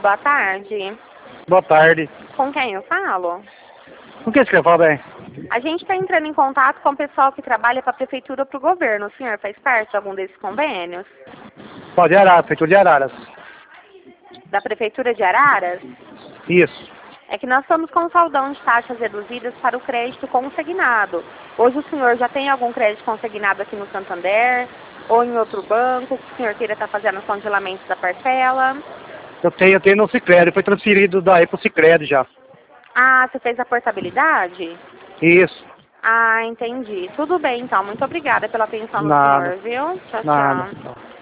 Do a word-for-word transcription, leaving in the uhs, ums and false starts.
boa tarde. Boa tarde. Com quem eu falo? Com quem você quer falar bem? A gente está entrando em contato com o pessoal que trabalha para a prefeitura ou para o governo. O senhor faz parte de algum desses convênios? Pode Araras, prefeitura de Araras. Da prefeitura de Araras? Isso. É que nós estamos com um saldão de taxas reduzidas para o crédito consignado. Hoje o senhor já tem algum crédito consignado aqui no Santander? Ou em outro banco? Que o senhor queira estar fazendo congelamento da parcela? Eu tenho, eu tenho no Sicredi, foi transferido daí pro Sicredi já. Ah, você fez a portabilidade? Isso. Ah, entendi. Tudo bem, então. Muito obrigada pela atenção do Nada. senhor, viu? Tchau, Nada. tchau.